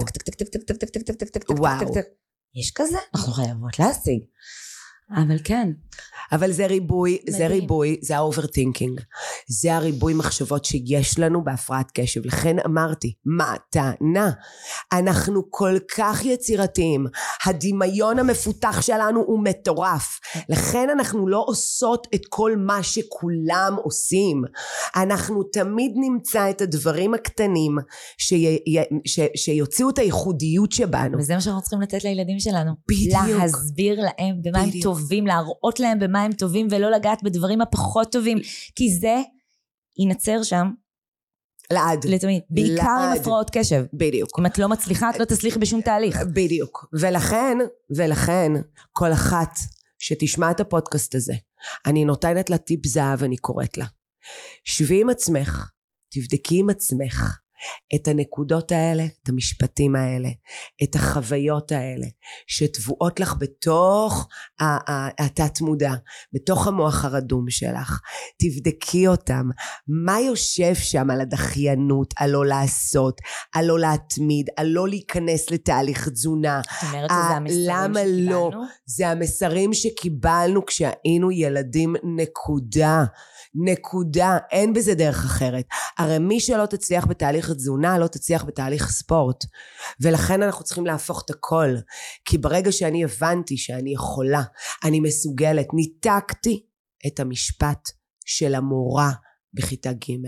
וואו. יש כזה? אנחנו חייבות להשיג. אבל כן. אבל זה ריבוי, זה ריבוי, זה האוברטינקינג. זה הריבוי מחשבות שיש לנו בהפרעת קשב. לכן אמרתי, מתנה. אנחנו כל כך יצירתיים. הדמיון המפותח שלנו הוא מטורף. לכן אנחנו לא עושות את כל מה שכולם עושים. אנחנו תמיד נמצא את הדברים הקטנים שי, ש, שיוציאו את הייחודיות שבנו. וזה מה שאנחנו צריכים לתת לילדים שלנו. בדיוק. להסביר להם במה הם טובים, להראות להם במה הם טובים, ולא לגעת בדברים הפחות טובים, כי זה ייצר שם לעד. לתמיד. בעיקר עם הפרעות קשב. בדיוק. אם את לא מצליחה, את לא תצליחי בשום תהליך. בדיוק. ולכן, ולכן, כל אחת שתשמע את הפודקאסט הזה, אני נותנת לה טיפ זהב, אני קוראת לה. שבי עם עצמך, תבדקי עם עצמך, את הנקודות האלה, את המשפטים האלה, את החוויות האלה, שטבועות לך בתוך התת מודע, בתוך המוח הרדום שלך. תבדקי אותם. מה יושב שם על הדחיינות, על לא לעשות, על לא להתמיד, על לא להיכנס לתהליך תזונה. זאת אומרת שזה המסרים למה שקיבלנו? לא? זה המסרים שקיבלנו כשהיינו ילדים, נקודה. נקודה, אין בזה דרך אחרת. הרי מי שלא תצליח בתהליך תזונה, לא תצליח בתהליך ספורט. ולכן אנחנו צריכים להפוך את הכל. כי ברגע שאני הבנתי שאני יכולה, אני מסוגלת, ניתקתי את המשפט של המורה בכיתה ג'.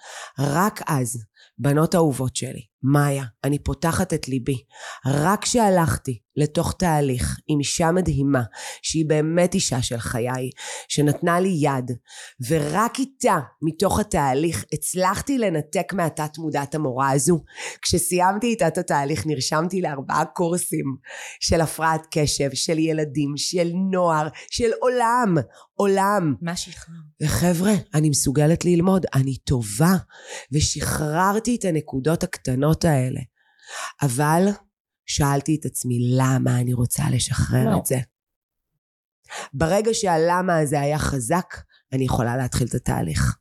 רק אז, בנות אהובות שלי, מאיה, אני פותחת את ליבי. רק שהלכתי לתוך תהליך עם אישה מדהימה, שהיא באמת אישה של חיי, שנתנה לי יד, ורק איתה, מתוך התהליך, הצלחתי לנתק מהתת מודעת המורה הזו. כשסיימתי איתה את התהליך, נרשמתי לארבעה קורסים של הפרעת קשב, של ילדים, של נוער, של עולם, עולם. מה שחרר? וחבר'ה, אני מסוגלת ללמוד, אני טובה, ושחררתי את הנקודות הקטנות האלה. אבל שאלתי את עצמי, למה אני רוצה לשחרר לא. את זה? ברגע שהלמה הזה היה חזק, אני יכולה להתחיל את התהליך.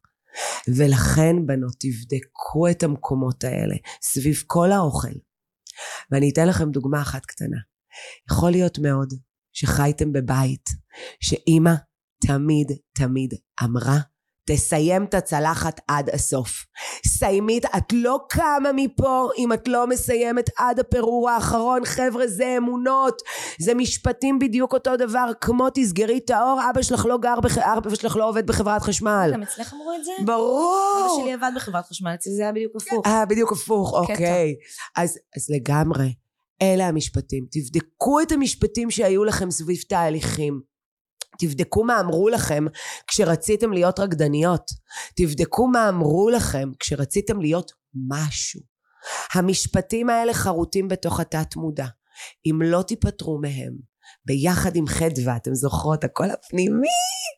ולכן, בנות, תבדקו את המקומות האלה, סביב כל האוכל. ואני אתן לכם דוגמה אחת קטנה. יכול להיות מאוד שחייתם בבית, שאמא תמיד תמיד אמרה, תסיים את הצלחת עד הסוף. סיימית, את לא קמה מפה אם את לא מסיימת עד הפירור האחרון. חבר'ה, זה אמונות, זה משפטים בדיוק אותו דבר, כמו תסגרי את האור, אבא שלך לא גר, בח... אבא שלך לא עובד בחברת חשמל. גם אצלך אמרו את זה? ברור. אבא שלי עבד בחברת חשמל, אצלי זה היה בדיוק הפוך. אה, בדיוק הפוך, אוקיי. אז, אז לגמרי, אלה המשפטים. תבדקו את המשפטים שהיו לכם סביב תהליכים. תבדקו מה אמרו לכם כשרציתם להיות רקדניות. תבדקו מה אמרו לכם כשרציתם להיות משהו. המשפטים האלה חרוטים בתוך התת מודע. אם לא תיפטרו מהם, ביחד עם חדווה, אתם זוכרות, הכל הפנימי,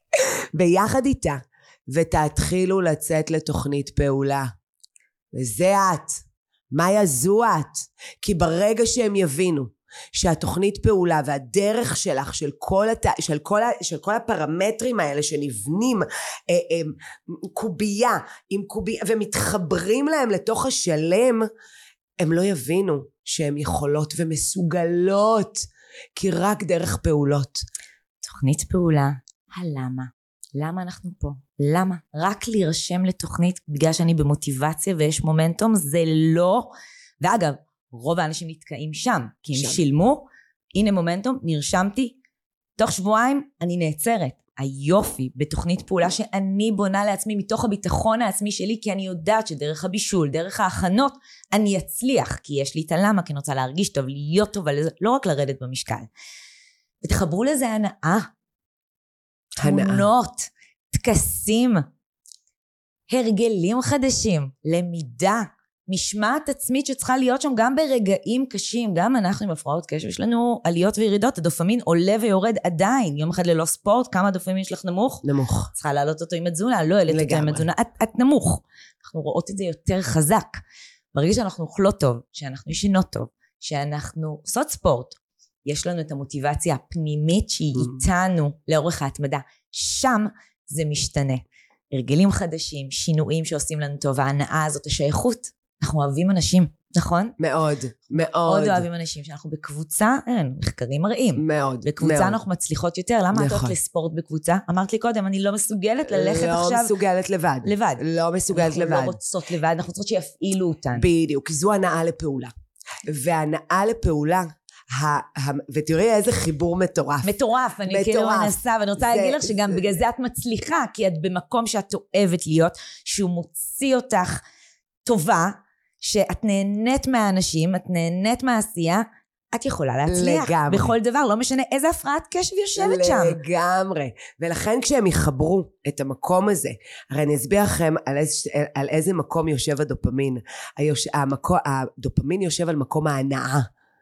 ביחד איתה, ותתחילו לצאת לתוכנית פעולה. וזה את. מה יזו את? כי ברגע שהם יבינו, שהתוכנית פעולה והדרך שלך של כל, הת... של כל, ה... של כל הפרמטרים האלה שנבנים אה, אה, קובייה עם קובייה ומתחברים להם לתוך השלם, הם לא יבינו שהם יכולות ומסוגלות, כי רק דרך פעולות. תוכנית פעולה, הלמה? למה אנחנו פה? למה? רק להירשם לתוכנית בגלל שאני במוטיבציה ויש מומנטום, זה לא, ואגב, רוב האנשים נתקעים שם, כי הם שם. שילמו, הנה מומנטום, נרשמתי, תוך שבועיים אני נעצרת. היופי בתוכנית פעולה שאני בונה לעצמי מתוך הביטחון העצמי שלי, כי אני יודעת שדרך הבישול, דרך ההכנות, אני אצליח, כי יש לי את הלמה, כי אני רוצה להרגיש טוב, להיות טוב, לא רק לרדת במשקל. ותחברו לזה הנאה, תמונות, תקסים, הרגלים חדשים, למידה, משמעת עצמית שצריכה להיות שם גם ברגעים קשים. גם אנחנו עם הפרעות קשב, יש לנו עליות וירידות, הדופמין עולה ויורד עדיין. יום אחד ללא ספורט, כמה דופמין יש לך נמוך? נמוך. צריכה להעלות אותו עם התזונה, לא העלית אותו עם התזונה, את, את נמוך. אנחנו רואות את זה יותר חזק. ברגע שאנחנו אוכלות טוב, שאנחנו ישנות טוב, שאנחנו עושות ספורט, יש לנו את המוטיבציה הפנימית שהיא איתנו לאורך ההתמדה. שם זה משתנה. הרגלים חדשים, שינויים שעושים לנו טוב, ההנאה הזאת, השייכות. אנחנו אוהבים אנשים, נכון? מאוד, מאוד. מאוד אוהבים אנשים, שאנחנו בקבוצה, אין, מחקרים מראים. מאוד, בקבוצה מאוד. אנחנו מצליחות יותר, למה נכון. את הולכת לספורט בקבוצה? אמרת לי קודם, אני לא מסוגלת ללכת לא עכשיו. לא מסוגלת לבד. לבד. לא מסוגלת לבד. אנחנו לא רוצות לבד, אנחנו רוצות שיפעילו אותנו. בדיוק, זו הנאה לפעולה. והנאה לפעולה, ה- ה- ותראי איזה חיבור מטורף. מטורף, אני כאילו מנסה, ואני רוצה להגיד לך שגם בגלל זה את מצליחה, כי את במקום שאת אוהבת להיות, שהוא מוציא אותך טובה, שאת נהנית מהאנשים, את נהנית מהעשייה, את יכולה להצליח. לגמרי. בכל דבר, לא משנה איזה הפרעת קשב יושבת שם. לגמרי. ולכן כשהם יחברו את המקום הזה, הרי אני אסביר לכם על איזה, על איזה מקום יושב הדופמין. היוש, המקום, הדופמין יושב על מקום ההנאה.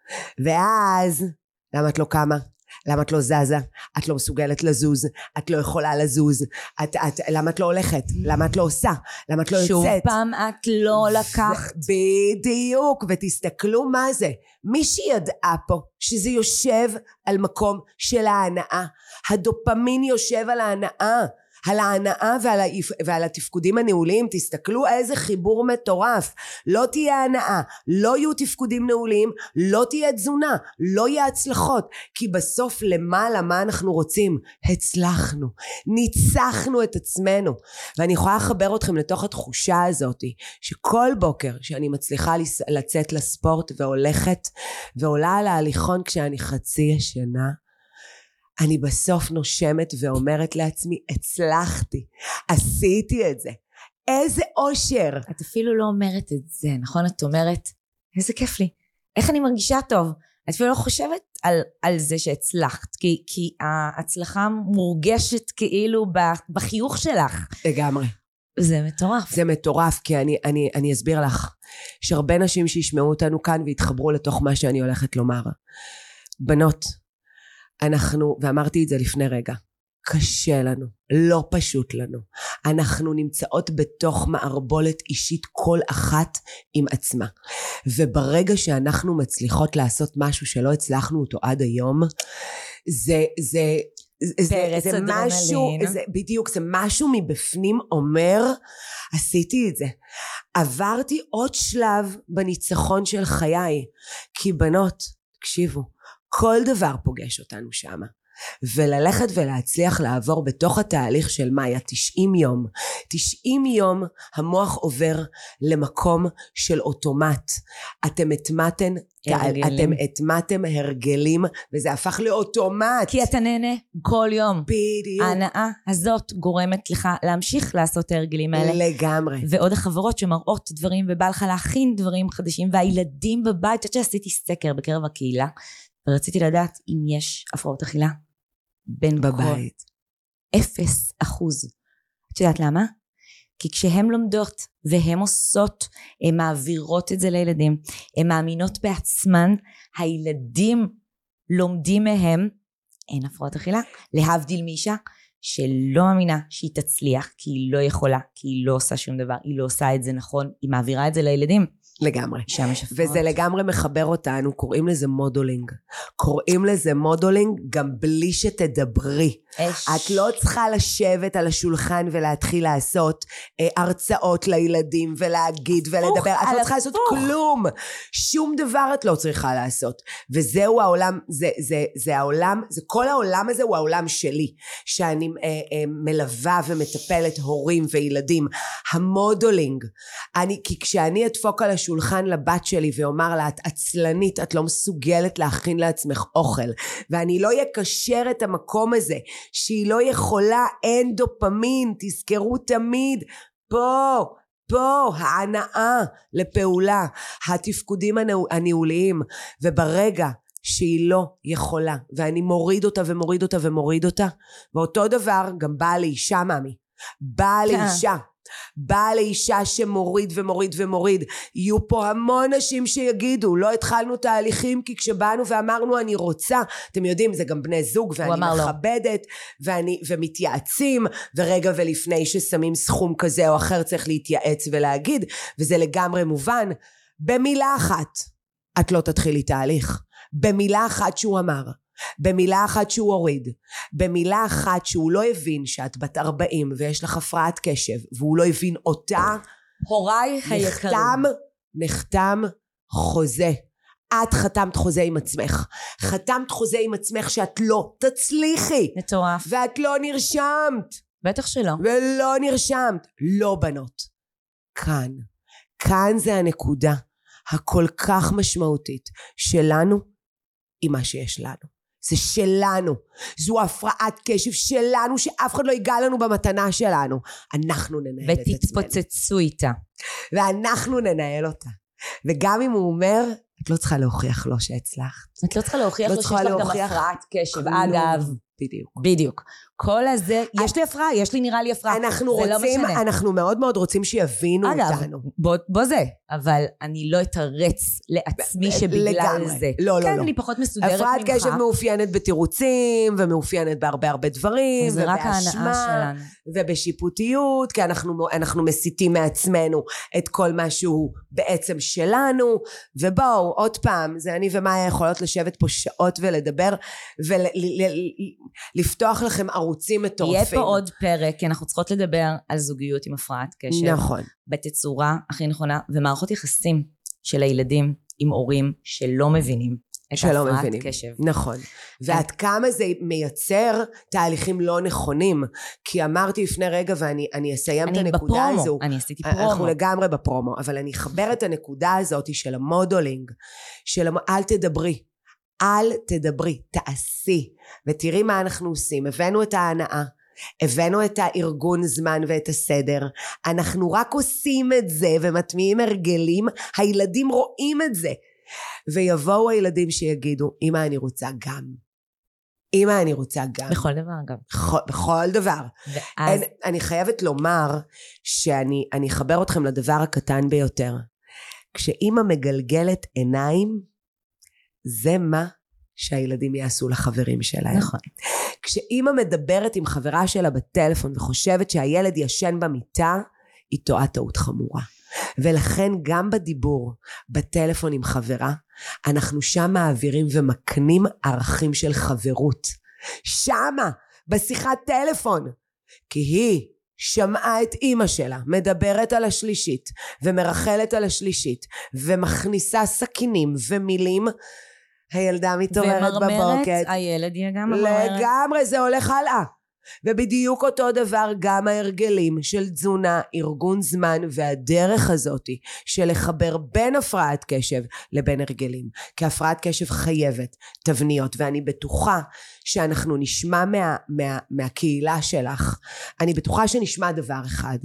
ואז, למה את לא קמה? למה את לא זזה? את לא מסוגלת לזוז? את לא יכולה לזוז? את, את, למה את לא הולכת? למה את לא עושה? למה את לא יוצאת? שוב פעם את לא לקחת. בדיוק, ותסתכלו מה זה. מישהי ידעה פה שזה יושב על מקום של ההנאה. הדופמין יושב על ההנאה. על ההנאה ועל, היפ... ועל התפקודים הניהוליים. תסתכלו איזה חיבור מטורף. לא תהיה הנאה, לא יהיו תפקודים ניהוליים, לא תהיה תזונה, לא יהיה הצלחות, כי בסוף למעלה מה אנחנו רוצים? הצלחנו, ניצחנו את עצמנו. ואני יכולה לחבר אתכם לתוך התחושה הזאת, שכל בוקר שאני מצליחה לצאת לספורט והולכת ועולה על ההליכון כשאני חצי ישנה, אני בסוף נושמת ואומרת לעצמי, הצלחתי, עשיתי את זה, איזה אושר. את אפילו לא אומרת את זה, נכון? את אומרת, איזה כיף לי, איך אני מרגישה טוב. את אפילו לא חושבת על, על זה שהצלחת, כי, כי ההצלחה מורגשת כאילו בחיוך שלך. לגמרי. זה מטורף. זה מטורף, כי אני, אני, אני אסביר לך, יש הרבה נשים שישמעו אותנו כאן והתחברו לתוך מה שאני הולכת לומר. בנות, אנחנו, ואמרתי את זה לפני רגע, קשה לנו, לא פשוט לנו. אנחנו נמצאות בתוך מערבולת אישית כל אחת עם עצמה. וברגע שאנחנו מצליחות לעשות משהו שלא הצלחנו אותו עד היום, זה, זה, זה, זה משהו, זה, בדיוק, זה משהו מבפנים אומר, עשיתי את זה. עברתי עוד שלב בניצחון של חיי. כי בנות, תקשיבו, כל דבר פוגש אותנו שם. וללכת ולהצליח לעבור בתוך התהליך של מאיה תשעים יום. תשעים יום המוח עובר למקום של אוטומט. אתם התמתן, אתם התמתם הרגלים, וזה הפך לאוטומט. כי אתה נהנה כל יום. בדיוק. ההנאה הזאת גורמת לך להמשיך לעשות ההרגלים האלה. לגמרי. ועוד החברות שמראות דברים, ובא לך להכין דברים חדשים, והילדים בבית. עד שעשיתי סקר בקרב הקהילה, ורציתי לדעת אם יש הפרעות אכילה. בין בבית. אפס אחוז. את יודעת למה? כי כשהן לומדות והן עושות, הן מעבירות את זה לילדים, הן מאמינות בעצמן, הילדים לומדים מהם, אין הפרעות אכילה, להבדיל מאישה שלא מאמינה שהיא תצליח, כי היא לא יכולה, כי היא לא עושה שום דבר, היא לא עושה את זה נכון, היא מעבירה את זה לילדים. לגמרי. וזה לגמרי מחבר אותנו, קוראים לזה מודולינג. קוראים לזה מודולינג גם בלי שתדברי. אש. את לא צריכה לשבת על השולחן ולהתחיל לעשות אה, הרצאות לילדים ולהגיד ולדבר. את לא צריכה לעשות כלום. שום דבר את לא צריכה לעשות. וזהו העולם, זה, זה, זה העולם, זה כל העולם הזה הוא העולם שלי. שאני אה, אה, מלווה ומטפלת הורים וילדים. המודולינג. אני, כי כשאני אדפוק על השולחן, שולחן לבת שלי ואומר לה, את עצלנית, את לא מסוגלת להכין לעצמך אוכל, ואני לא יקשר את המקום הזה שהיא לא יכולה, אין דופמין, תזכרו תמיד, פה פה ההנאה לפעולה, התפקודים הניהוליים, וברגע שהיא לא יכולה ואני מוריד אותה ומוריד אותה ומוריד אותה, ואותו דבר גם באה לאישה, מאמי, באה לאישה, באה לאישה שמוריד ומוריד ומוריד. יהיו פה המון נשים שיגידו, לא התחלנו תהליכים כי כשבאנו ואמרנו אני רוצה, אתם יודעים, זה גם בני זוג ואני מכבדת ואני, ומתייעצים, ורגע ולפני ששמים סכום כזה או אחר צריך להתייעץ ולהגיד, וזה לגמרי מובן. במילה אחת את לא תתחילי תהליך, במילה אחת שהוא אמר, במילה אחת שהוא הוריד, במילה אחת שהוא לא הבין שאת בת ארבעים ויש לך הפרעת קשב והוא לא הבין אותה, הוריי היקרים, נחתם, נחתם חוזה. את חתמת חוזה עם עצמך, חתמת חוזה עם עצמך שאת לא תצליחי, מטורף, ואת לא נרשמת, בטח שלא, ולא נרשמת. לא בנות, כאן כאן זה הנקודה הכל כך משמעותית שלנו עם מה שיש לנו. זה שלנו, זו הפרעת קשב שלנו שאף אחד לא ייגע לנו במתנה שלנו. אנחנו ננהל את עצמנו. ותתפוצצו איתה. ואנחנו ננהל אותה. וגם אם הוא אומר, את לא צריכה להוכיח לו שהצלחת. את לא צריכה להוכיח לו שיש לך גם הפרעת קשב. אגב, בדיוק. בדיוק. כל הזה, יש לי הפרעה, יש לי נראה לי הפרעה. אנחנו רוצים, אנחנו מאוד מאוד רוצים שיבינו אותנו. אגב, בוא זה, אבל אני לא אתרץ לעצמי שבגלל זה. לא, לא, לא. כן, אני פחות מסודרת ממך. הפרעת קשב מאופיינת בתירוצים, ומאופיינת בהרבה הרבה דברים, זה רק ההנאה שלנו. ובשיפוטיות, כי אנחנו מסיתים מעצמנו את כל מה שהוא בעצם שלנו, ובואו, עוד פעם, זה אני ומאיה יכולות לשבת פה שעות ולדבר, ולפתוח לכם ערוצים מטורפים. יהיה פה עוד פרק, כי אנחנו צריכות לדבר על זוגיות עם הפרעת קשב. נכון. בתצורה הכי נכונה, ומערכות יחסים של הילדים עם הורים שלא מבינים את הפרעת קשב. נכון. ועד כמה זה מייצר תהליכים לא נכונים, כי אמרתי לפני רגע ואני אני אסיים את הנקודה הזו. בפרומו, אני עשיתי פרומו. אנחנו לגמרי בפרומו, אבל אני אחבר את הנקודה הזאת של המודולינג, של אל תדברי. אל תדברי, תעשי, ותראי מה אנחנו עושים. הבאנו את ההנאה, הבאנו את הארגון זמן ואת הסדר, אנחנו רק עושים את זה ומטמיעים הרגלים, הילדים רואים את זה, ויבואו הילדים שיגידו, אמא אני רוצה גם, אמא אני רוצה גם. בכל דבר אגב. בכל, בכל דבר. ואז... אני, אני חייבת לומר שאני אני אחבר אתכם לדבר הקטן ביותר. כשאמא מגלגלת עיניים, זה מה שהילדים יעשו לחברים שלהם. נכון. כשאמא מדברת עם חברה שלה בטלפון וחושבת שהילד ישן במיטה, היא טועה טעות חמורה. ולכן גם בדיבור, בטלפון עם חברה, אנחנו שם מעבירים ומקנים ערכים של חברות. שמה, בשיחת טלפון. כי היא שמעה את אמא שלה, מדברת על השלישית, ומרחלת על השלישית, ומכניסה סכינים ומילים, הילדה מתעוררת בבוקר. ומרמרת, הילד יהיה גם מרמרת. לגמרי, זה הולך הלאה. ובדיוק אותו דבר גם ההרגלים של תזונה, ארגון זמן והדרך הזאת של לחבר בין הפרעת קשב לבין הרגלים. כי הפרעת קשב חייבת תבניות, ואני בטוחה שאנחנו נשמע מה, מה, מהקהילה שלך, אני בטוחה שנשמע דבר אחד.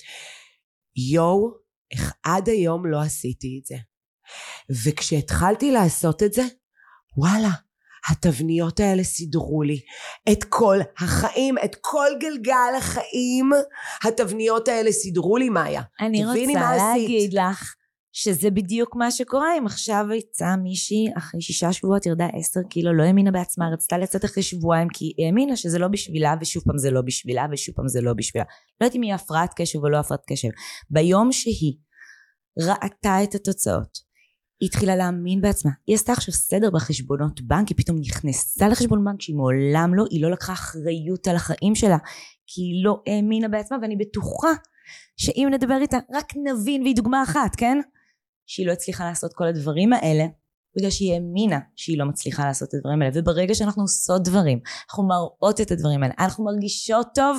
יו, איך עד היום לא עשיתי את זה. וכשהתחלתי לעשות את זה, וואלה, התבניות האלה סידרו לי את כל החיים, את כל גלגל החיים, התבניות האלה סידרו לי, מאיה. אני רוצה להגיד לך שזה בדיוק מה שקורה. אם עכשיו יצאה מישהי אחרי שישה שבועות ירדה עשר קילו, לא האמינה בעצמה, רצתה לצאת אחרי שבועיים כי היא האמינה שזה לא בשבילה, ושוב פעם זה לא בשבילה, ושוב פעם זה לא בשבילה. לא יודעת אם היא הפרעת קשב או לא הפרעת קשב. ביום שהיא ראתה את התוצאות, היא התחילה להאמין בעצמה, היא עשתה עכשיו סדר בחשבונות בנק, היא פתאום נכנסה לחשבון בנק שהיא מעולם לא, היא לא לקחה אחריות על החיים שלה, כי היא לא האמינה בעצמה, ואני בטוחה שאם נדבר איתה רק נבין, והיא דוגמה אחת, כן? שהיא לא הצליחה לעשות כל הדברים האלה, בגלל שהיא האמינה שהיא לא מצליחה לעשות את הדברים האלה, וברגע שאנחנו עושות דברים, אנחנו מראות את הדברים האלה, אנחנו מרגישות טוב,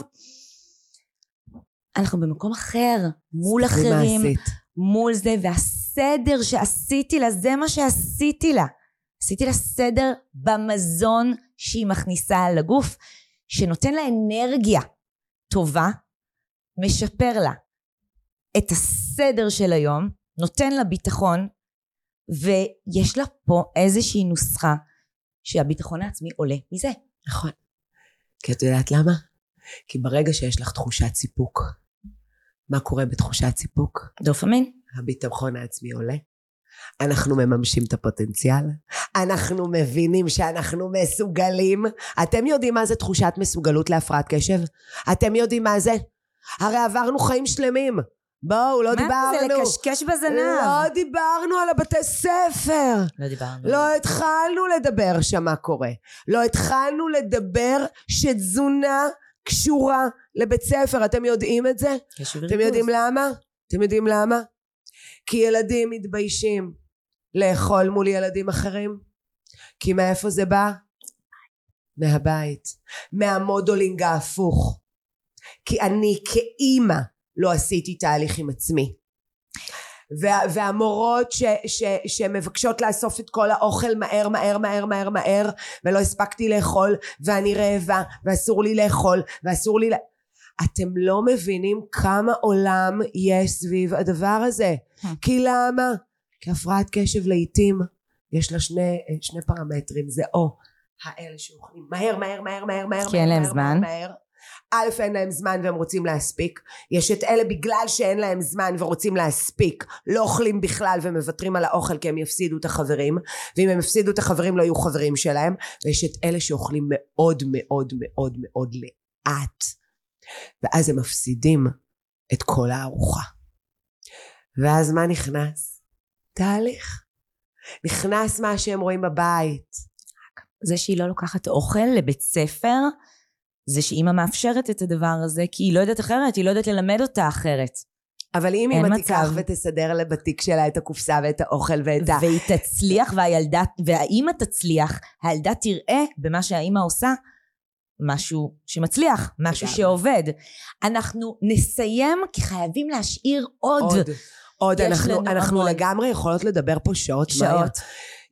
אנחנו במקום אחר, מול אחרים, מול זה, והסדר שעשיתי לה, זה מה שעשיתי לה. עשיתי לה סדר במזון שהיא מכניסה לגוף, שנותן לה אנרגיה טובה, משפר לה את הסדר של היום, נותן לה ביטחון, ויש לה פה איזושהי נוסחה, שהביטחון העצמי עולה מזה. נכון. כי את יודעת למה? כי ברגע שיש לך תחושת סיפוק, מה קורה בתחושת סיפוק? דופמין. הביטחון העצמי עולה. אנחנו מממשים את הפוטנציאל. אנחנו מבינים שאנחנו מסוגלים. אתם יודעים מה זה תחושת מסוגלות להפרעת קשב? אתם יודעים מה זה? הרי עברנו חיים שלמים. בואו, לא דיברנו. מה זה לקשקש בזנב? לא דיברנו על הבתי ספר. לא דיברנו. לא התחלנו לדבר שמה קורה. לא התחלנו לדבר שתזונה קשורה לבית ספר. אתם יודעים את זה? אתם יודעים למה? אתם יודעים למה? כי ילדים מתביישים לאכול מול ילדים אחרים. כי מאיפה זה בא? מהבית. מהמודולינג ההפוך. כי אני כאימא לא עשיתי תהליך עם עצמי. וה, והמורות ש, ש, שמבקשות לאסוף את כל האוכל מהר מהר מהר מהר מהר, ולא הספקתי לאכול ואני רעבה ואסור לי לאכול ואסור לי... אתם לא מבינים כמה עולם יש סביב הדבר הזה. כי למה? כי הפרעת קשב לעתים יש לה שני, שני פרמטרים. זה או האלה שאוכלים מהר מהר מהר מהר מהר כי אין להם זמן. מהר א', אין להם זמן והם רוצים להספיק. יש את אלה בגלל שאין להם זמן ורוצים להספיק, לא אוכלים בכלל ומוותרים על האוכל כי הם יפסידו את החברים, ואם הם יפסידו את החברים לא יהיו חברים שלהם. ויש את אלה שאוכלים מאוד מאוד מאוד מאוד לאט, ואז הם מפסידים את כל הארוחה. ואז מה נכנס? תהליך. נכנס מה שהם רואים בבית. זה שהיא לא לוקחת אוכל לבית ספר, זה שאמא מאפשרת את הדבר הזה, כי היא לא יודעת אחרת, היא לא יודעת ללמד אותה אחרת. אבל אם אמא תיקח ותסדר לבתיק שלה את הקופסה ואת האוכל ואת ה... והיא תצליח, והילדה, והאמא תצליח, הילדה תראה במה שהאמא עושה, משהו שמצליח, משהו שעובד. אנחנו נסיים, כי חייבים להשאיר עוד. עוד, עוד. אנחנו, אנחנו לגמרי יכולות לדבר פה שעות. שעות.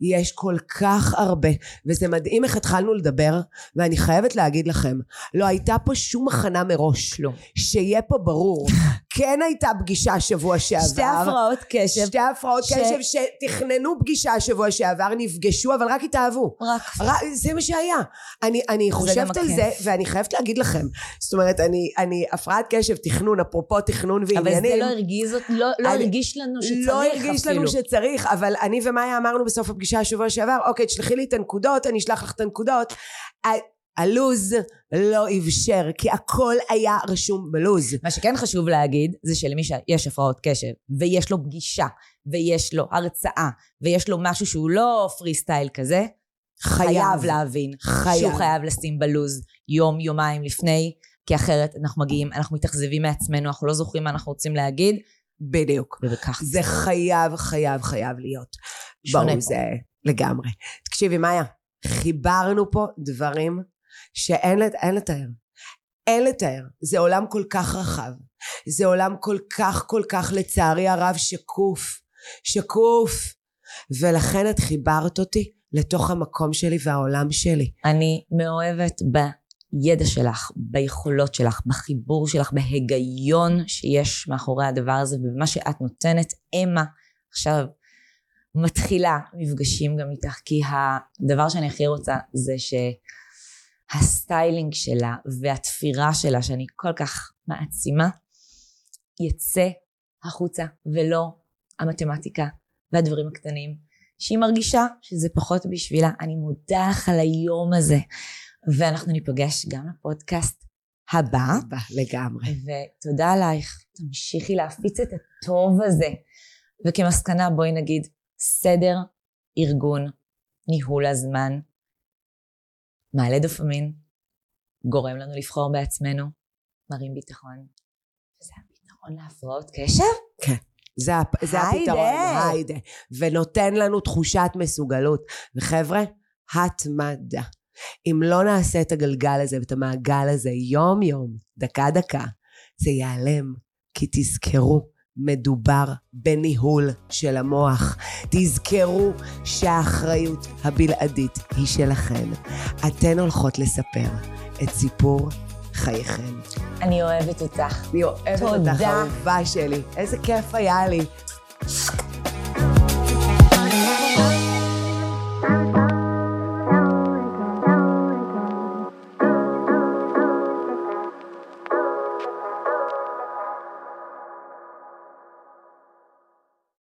יש כל כך הרבה, וזה מדהים איך התחלנו לדבר, ואני חייבת להגיד לכם, לא הייתה פה שום הכנה מראש, לא. שיהיה פה ברור. כן הייתה פגישה שבוע שעבר. שתי הפרעות קשב. שתי הפרעות ש... קשב שתכננו פגישה שבוע שעבר, נפגשו, אבל רק התאהבו. רק. רק זה מה שהיה. אני, אני חושבת על זה, ואני חייבת להגיד לכם, זאת אומרת, אני, אני הפרעת קשב, תכנון, אפרופו תכנון ועניינים. אבל זה לא הרגיז, לא, לא אני, הרגיש לנו שצריך לא הרגיש אפילו. לנו שצריך, אבל אני ומאיה אמרנו בסוף הפגישה השבוע שעבר, אוקיי, תשלחי לי את הנקודות, אני אשלח לך את הנקודות. הלוז לא אפשר, כי הכל היה רשום בלוז. מה שכן חשוב להגיד, זה שלמי שיש הפרעות קשב, ויש לו פגישה, ויש לו הרצאה, ויש לו משהו שהוא לא פרי סטייל כזה, חייב, חייב להבין, חייב. שהוא חייב לשים בלוז יום, יומיים לפני, כי אחרת אנחנו מגיעים, אנחנו מתאכזבים מעצמנו, אנחנו לא זוכרים מה אנחנו רוצים להגיד, בדיוק. ובכך זה חייב, חייב, חייב להיות. בואו, זה לגמרי. תקשיבי, מאיה, חיברנו פה דברים שאין לתאר. אין לתאר. זה עולם כל כך רחב. זה עולם כל כך, כל כך לצערי הרב שקוף. שקוף. ולכן את חיברת אותי לתוך המקום שלי והעולם שלי. אני מאוהבת בידע שלך, ביכולות שלך, בחיבור שלך, בהיגיון שיש מאחורי הדבר הזה, ובמה שאת נותנת. אמה, עכשיו מתחילה מפגשים גם איתך, כי הדבר שאני הכי רוצה זה שהסטיילינג שלה והתפירה שלה, שאני כל כך מעצימה, יצא החוצה, ולא המתמטיקה והדברים הקטנים, שהיא מרגישה שזה פחות בשבילה. אני מודה לך על היום הזה, ואנחנו ניפגש גם לפודקאסט הבא. הבא, לגמרי. ותודה עלייך, תמשיכי להפיץ את הטוב הזה, וכמסקנה בואי נגיד, סדר, ארגון, ניהול הזמן, מעלה דופמין, גורם לנו לבחור בעצמנו, מרים ביטחון. וזה הביטחון להפרעות קשב? כן, זה, זה הפתרון, היידה. ונותן לנו תחושת מסוגלות. וחבר'ה, התמדה. אם לא נעשה את הגלגל הזה ואת המעגל הזה יום יום, דקה דקה, זה ייעלם. כי תזכרו, מדובר בניהול של המוח. תזכרו שהאחריות הבלעדית היא שלכן. אתן הולכות לספר את סיפור חייכן. אני אוהבת אותך. אני אוהבת אותך, אהובה שלי. איזה כיף היה לי.